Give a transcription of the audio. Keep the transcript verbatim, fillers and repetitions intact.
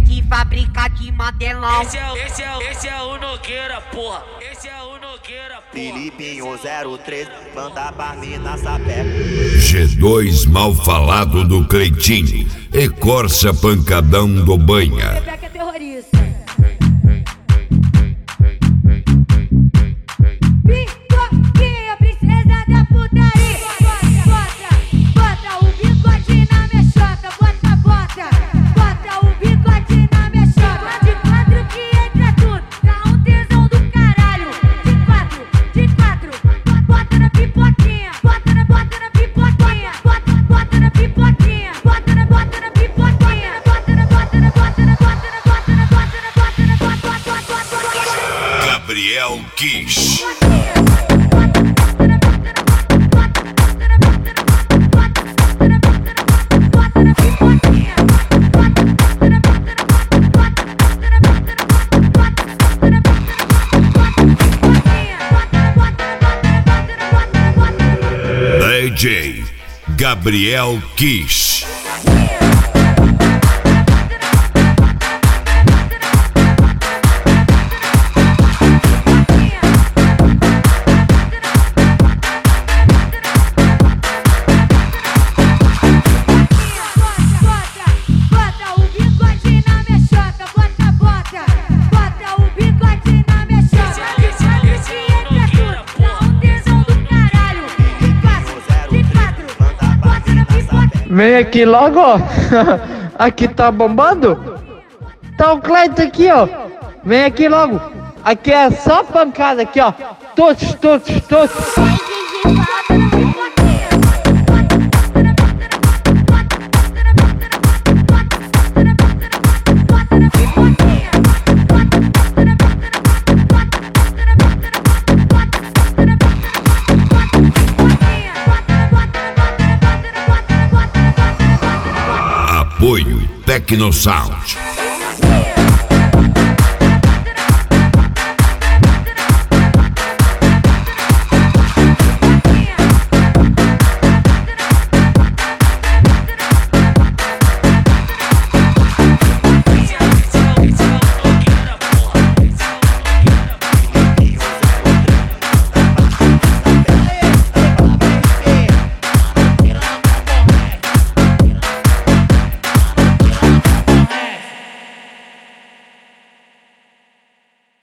que fabrica de mantelão. Esse é, esse é, esse é o Nogueira, porra. Esse é o Nogueira, porra. Filipinho zero três, manda pra mim na sapeca. G dois mal falado do Cleitinho e Corsa pancadão do Banha. Rebeca é terrorista. Pipoquinha, princesa da putaria. Bota, bota, bota o bigode na minha chota. Bota, bota, bota o bigode na minha chota. De quatro que entra tudo, dá um tesão do caralho. De quatro, de quatro, bota na pipoquinha. Bota na, bota na pipoquinha. Bota, bota na pipoquinha. Bota na, bota na pipoquinha. Bota na, bota na, bota na, bota na, bota na, bota na, bota na, bota, bota, bota, bota. Gabriel Kiss. D J Gabriel Kiss. Vem aqui logo, ó. Aqui tá bombando. Tá o Cleiton aqui, ó. Vem aqui logo. Aqui é só pancada aqui, ó. Todos, todos, todos. Apoio Tecnosound.